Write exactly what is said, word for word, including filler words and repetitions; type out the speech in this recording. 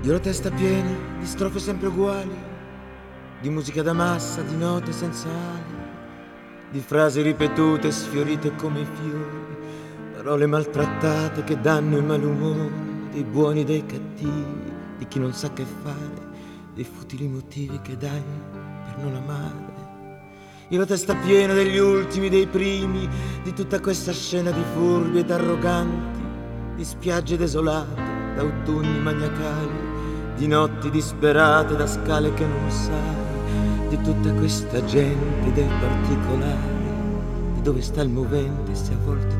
Io ho la testa piena di strofe sempre uguali, di musica da massa, di note senza ali, di frasi ripetute sfiorite come i fiori, parole maltrattate che danno il malumore, dei buoni e dei cattivi, di chi non sa che fare, dei futili motivi che dai per non amare. Io ho la testa piena degli ultimi, dei primi, di tutta questa scena di furbi ed arroganti, di spiagge desolate, d'autunni maniacali, di notti disperate da scale che non sai, di tutta questa gente, dei particolari, di dove sta il movente se a volte